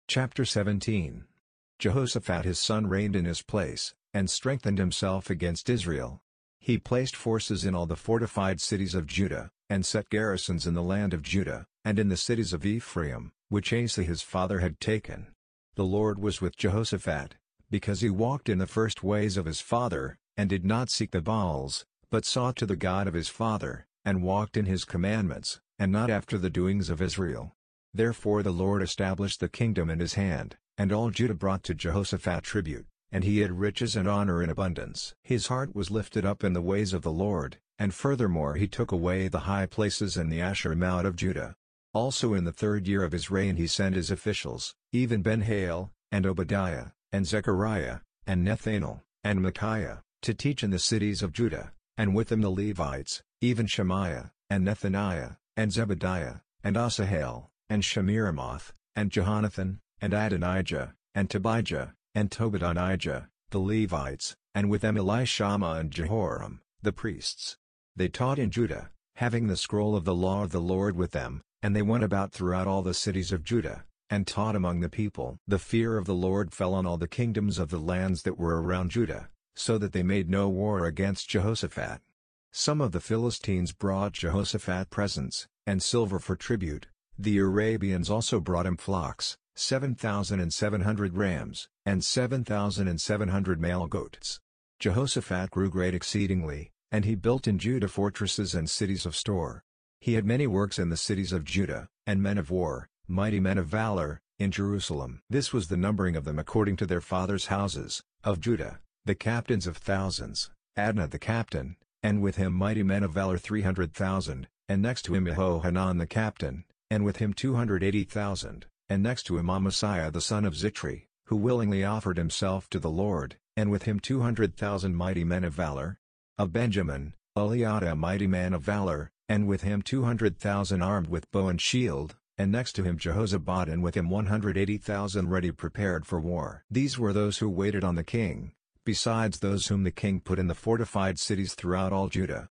Chapter 17. Jehoshaphat his son reigned in his place, and strengthened himself against Israel. He placed forces in all the fortified cities of Judah, and set garrisons in the land of Judah, and in the cities of Ephraim, which Asa his father had taken. The Lord was with Jehoshaphat, because he walked in the first ways of his father, and did not seek the Baals, but sought to the God of his father, and walked in his commandments, and not after the doings of Israel. Therefore the Lord established the kingdom in his hand, and all Judah brought to Jehoshaphat tribute, and he had riches and honor in abundance. His heart was lifted up in the ways of the Lord, and furthermore he took away the high places and the Asherim out of Judah. Also in the 3rd year of his reign he sent his officials, even Ben-Hail, and Obadiah, and Zechariah, and Nethanel, and Micaiah, to teach in the cities of Judah, and with them the Levites, even Shemaiah, and Nethaniah, and Zebadiah, and Asahel, and Shemiramoth, and Jehonathan, and Adonijah, and Tobijah, and Tobadonijah, the Levites, and with them Elishama and Jehoram, the priests. They taught in Judah, having the scroll of the law of the Lord with them, and they went about throughout all the cities of Judah, and taught among the people. The fear of the Lord fell on all the kingdoms of the lands that were around Judah, so that they made no war against Jehoshaphat. Some of the Philistines brought Jehoshaphat presents, and silver for tribute. The Arabians also brought him flocks, 7,700 rams, and 7,700 male goats. Jehoshaphat grew great exceedingly, and he built in Judah fortresses and cities of store. He had many works in the cities of Judah, and men of war, mighty men of valor, in Jerusalem. This was the numbering of them according to their fathers' houses, of Judah, the captains of thousands, Adnah the captain, and with him mighty men of valor 300,000, and next to him Jehohanan the captain, and with him 280,000, and next to him Amasiah the son of Zitri, who willingly offered himself to the Lord, and with him 200,000 mighty men of valor. Of Benjamin, Eliada a mighty man of valor, and with him 200,000 armed with bow and shield, and next to him Jehozabad and with him 180,000 ready prepared for war. These were those who waited on the king, besides those whom the king put in the fortified cities throughout all Judah.